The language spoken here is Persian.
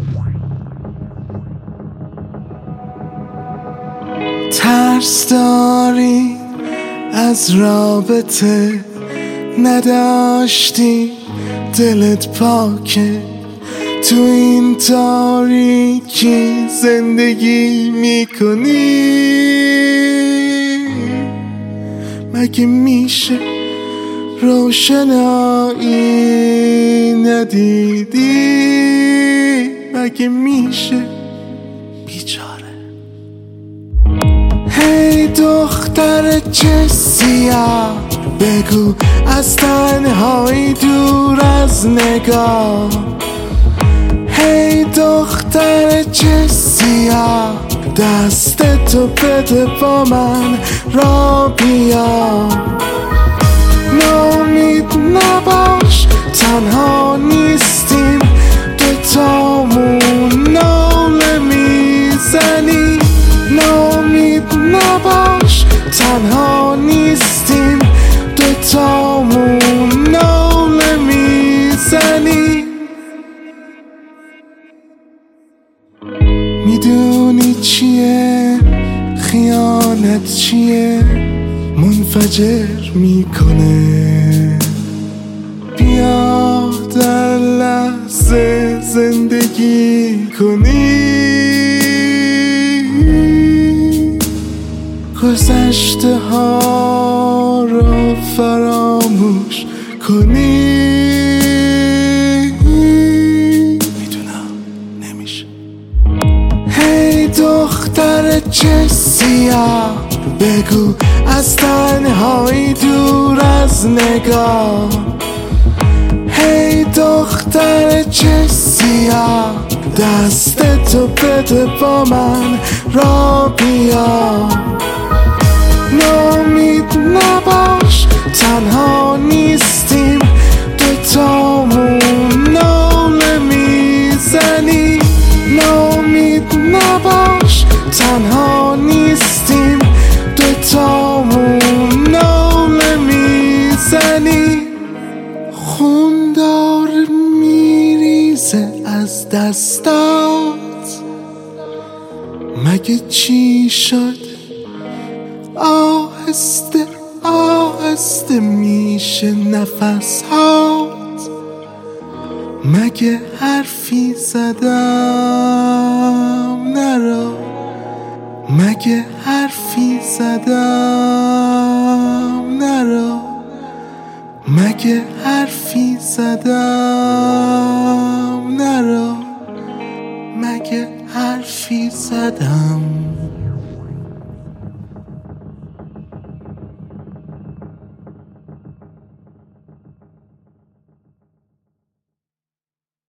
ترس داری از رابطه، نداشتی دلت پاکه، تو این تاریکی زندگی میکنی. مگه میشه روشنایی ندیدی؟ مگه میشه بیچاره؟ هی دختر چه سیاه، بگو از تنهایی دور از نگاه. هی دختر چه سیاه، دستتو بده با من را بیا. ناامید نباش تنها نیستیم، دوتامون ناله میزنیم. ناامید نباش تنها نیستیم، دوتامون ناله میزنیم. میدونی چیه خیانت چیه؟ منفجر میکنه. بیا در لحظه زندگی کنی، گذشته ها رو فراموش کنی. میدونم نمیشه. هی دختر چه سیاه، بگو از تنهایی دور از نگاه. هی دختر چه سیاه، دستتو بده با من را بیا. ناامید نباش تنها نیستیم، دوتامون ناله میزنیم. ناامید نباش تنها نیستیم، دوتامون ناله میزنیم. خون داره میریزه از دستات، مگه چی شد؟ آهسته آهسته میشه نفس هات. مگه حرفی زدم نرو؟ مگه حرفی زدم نرو؟ مگه حرفی زدم نرو؟ مگه حرفی زدم